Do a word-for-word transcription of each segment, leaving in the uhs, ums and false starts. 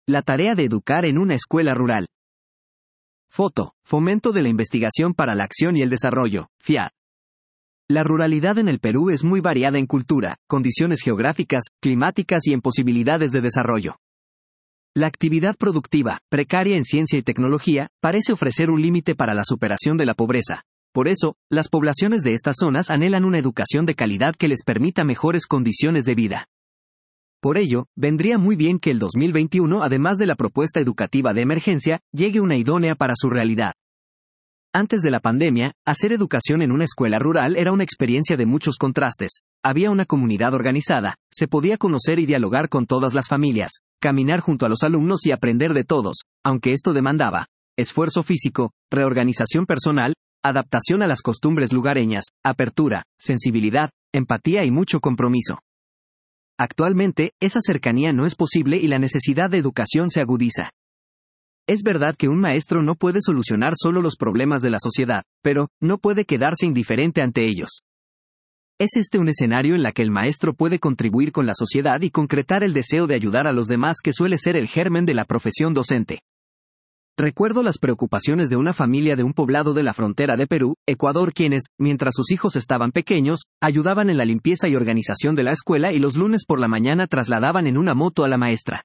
La tarea de educar en una escuela rural. Foto. Fomento de la investigación para la acción y el desarrollo, F I A D. La ruralidad en el Perú es muy variada en cultura, condiciones geográficas, climáticas y en posibilidades de desarrollo. La actividad productiva, precaria en ciencia y tecnología, parece ofrecer un límite para la superación de la pobreza. Por eso, las poblaciones de estas zonas anhelan una educación de calidad que les permita mejores condiciones de vida. Por ello, vendría muy bien que el dos mil veintiuno, además de la propuesta educativa de emergencia, llegue una idónea para su realidad. Antes de la pandemia, hacer educación en una escuela rural era una experiencia de muchos contrastes. Había una comunidad organizada, se podía conocer y dialogar con todas las familias, caminar junto a los alumnos y aprender de todos, aunque esto demandaba esfuerzo físico, reorganización personal, adaptación a las costumbres lugareñas, apertura, sensibilidad, empatía y mucho compromiso. Actualmente, esa cercanía no es posible y la necesidad de educación se agudiza. Es verdad que un maestro no puede solucionar solo los problemas de la sociedad, pero no puede quedarse indiferente ante ellos. Es este un escenario en el que el maestro puede contribuir con la sociedad y concretar el deseo de ayudar a los demás que suele ser el germen de la profesión docente. Recuerdo las preocupaciones de una familia de un poblado de la frontera de Perú, Ecuador, quienes, mientras sus hijos estaban pequeños, ayudaban en la limpieza y organización de la escuela y los lunes por la mañana trasladaban en una moto a la maestra.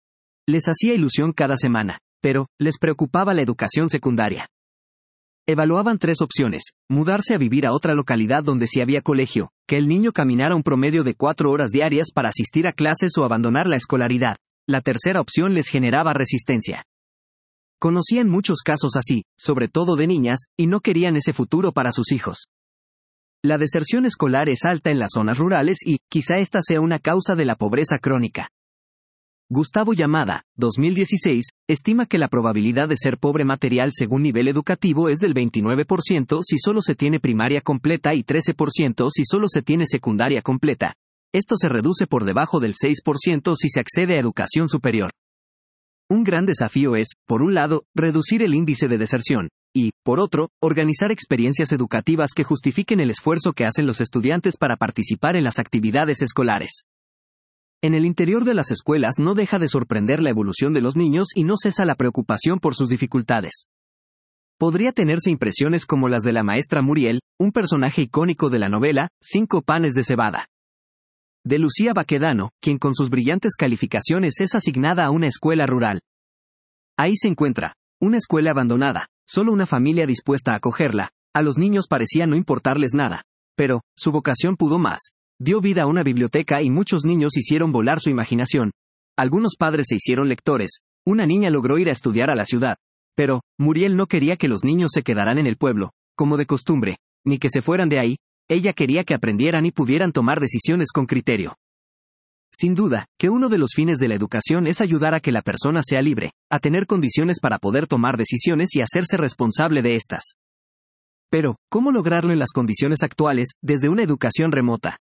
Les hacía ilusión cada semana, pero les preocupaba la educación secundaria. Evaluaban tres opciones: mudarse a vivir a otra localidad donde sí había colegio, que el niño caminara un promedio de cuatro horas diarias para asistir a clases o abandonar la escolaridad. La tercera opción les generaba resistencia. Conocían muchos casos así, sobre todo de niñas, y no querían ese futuro para sus hijos. La deserción escolar es alta en las zonas rurales y, quizá esta sea una causa de la pobreza crónica. Gustavo Llamada, dos mil dieciséis, estima que la probabilidad de ser pobre material según nivel educativo es del veintinueve por ciento si solo se tiene primaria completa y trece por ciento si solo se tiene secundaria completa. Esto se reduce por debajo del seis por ciento si se accede a educación superior. Un gran desafío es, por un lado, reducir el índice de deserción, y, por otro, organizar experiencias educativas que justifiquen el esfuerzo que hacen los estudiantes para participar en las actividades escolares. En el interior de las escuelas no deja de sorprender la evolución de los niños y no cesa la preocupación por sus dificultades. Podría tenerse impresiones como las de la maestra Muriel, un personaje icónico de la novela Cinco panes de cebada. De Lucía Baquedano, quien con sus brillantes calificaciones es asignada a una escuela rural. Ahí se encuentra, una escuela abandonada, solo una familia dispuesta a acogerla, a los niños parecía no importarles nada, pero, su vocación pudo más, dio vida a una biblioteca y muchos niños hicieron volar su imaginación, algunos padres se hicieron lectores, una niña logró ir a estudiar a la ciudad, pero, Muriel no quería que los niños se quedaran en el pueblo, como de costumbre, ni que se fueran de ahí. Ella quería que aprendieran y pudieran tomar decisiones con criterio. Sin duda, que uno de los fines de la educación es ayudar a que la persona sea libre, a tener condiciones para poder tomar decisiones y hacerse responsable de estas. Pero, ¿cómo lograrlo en las condiciones actuales, desde una educación remota?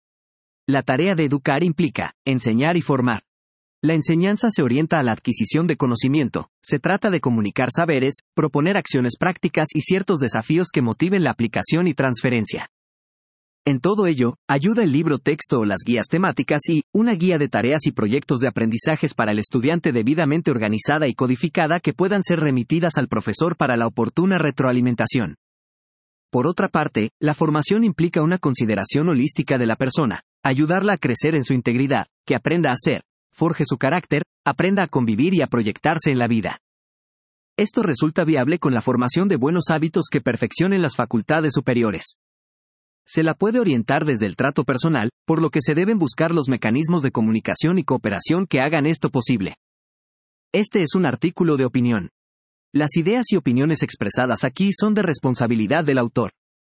La tarea de educar implica enseñar y formar. La enseñanza se orienta a la adquisición de conocimiento, se trata de comunicar saberes, proponer acciones prácticas y ciertos desafíos que motiven la aplicación y transferencia. En todo ello, ayuda el libro texto o las guías temáticas y, una guía de tareas y proyectos de aprendizajes para el estudiante debidamente organizada y codificada que puedan ser remitidas al profesor para la oportuna retroalimentación. Por otra parte, la formación implica una consideración holística de la persona, ayudarla a crecer en su integridad, que aprenda a ser, forje su carácter, aprenda a convivir y a proyectarse en la vida. Esto resulta viable con la formación de buenos hábitos que perfeccionen las facultades superiores. Se la puede orientar desde el trato personal, por lo que se deben buscar los mecanismos de comunicación y cooperación que hagan esto posible. Este es un artículo de opinión. Las ideas y opiniones expresadas aquí son de responsabilidad del autor.